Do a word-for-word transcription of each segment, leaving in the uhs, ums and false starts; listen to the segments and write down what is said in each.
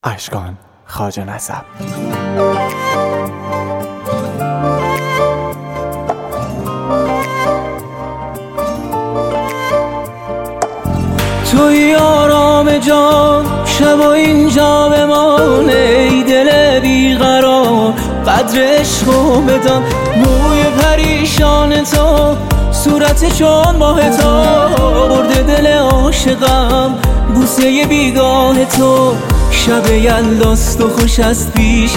اشکان خواجه نسب. توی آرام جان شب اینجا بمان، ای دل بیقرار قدر عشقو بدان. موی پریشان تو صورت چون ماه تو، برده دل عاشقم بوسه بیگاه تو. شب یلداست و خوش است پیش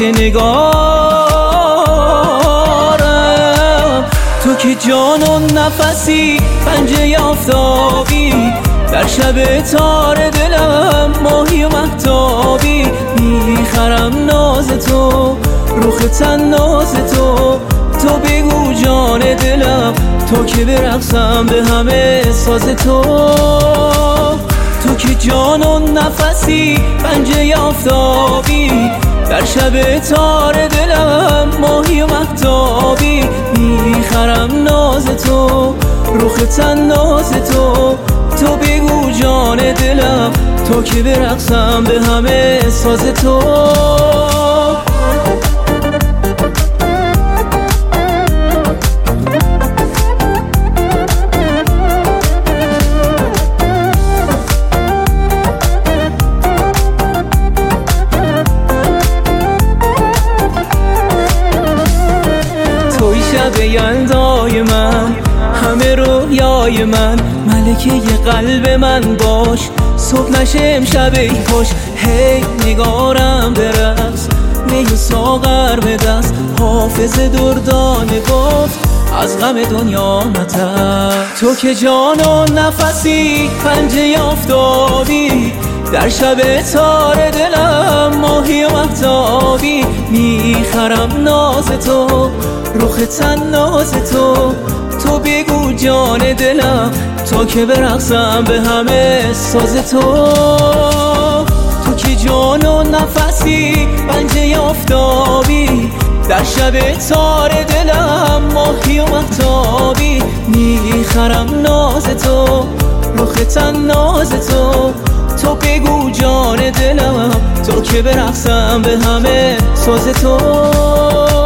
نگارم، تو که جان و نفسی پنجه آفتابی. در شب تار دلم ماهی و مهتابی، میخرم ناز تو رخ تناز تو. تو بگو جان دلم تو که برقصم به همه ساز تو. تو که جان و نفسی پنجه آفتابی، در شب تار دلم ماهی و مهتابی. میخرم ناز تو رخ تناز تو. تو بگو جان دلم تو که برقصم به همه ساز تو. توی شب یلدای من، همه رویای من، ملکه قلب من باش. صبح نشه امشب ای خوش، هی نگارم برقص، می و ساغر به دست. حافظ دردانه گفت از غم دنیا نترس. تو که جان و نفسی پنجه آفتابی، در شب تار دلم ماهی و مهتابی. میخرم ناز تو رخ تناز تو. تو بگو جان دلم تو که برقصم به همه ساز تو. تو که جان و نفسی پنجه آفتابی، در شب تار دلم ماهی و مهتابی. میخرم ناز تو رخ تناز تو. تو بگو جان دلم تو که برقصم به همه ساز تو.